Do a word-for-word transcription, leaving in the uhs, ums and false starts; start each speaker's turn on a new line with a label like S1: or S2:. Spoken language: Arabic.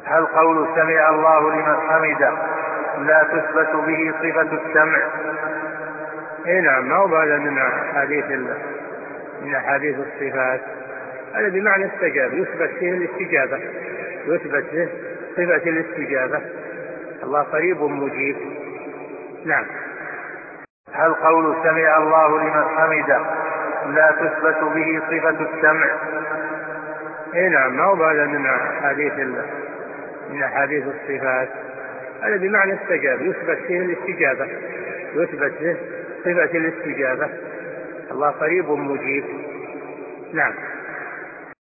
S1: هل قول سمع الله لمن حمده لا تثبت به صفة السمع؟
S2: اي نعم، ما هو هذا من حديث من أحاديث الصفات، هذا بمعنى استجاب، يثبت فيه الاستجابة، يثبت فيه صفة الاستجابة، الله قريب مجيب. نعم.
S1: هل قول سمع الله لمن حمده لا تثبت به صفة السمع؟
S2: اي نعم، ما هو هذا من حديث من أحاديث الصفات، هذا بمعنى استجاب، يثبت فيه الاستجابة، يثبت فيه صفة الاستجابة، الله قريب مجيب. نعم.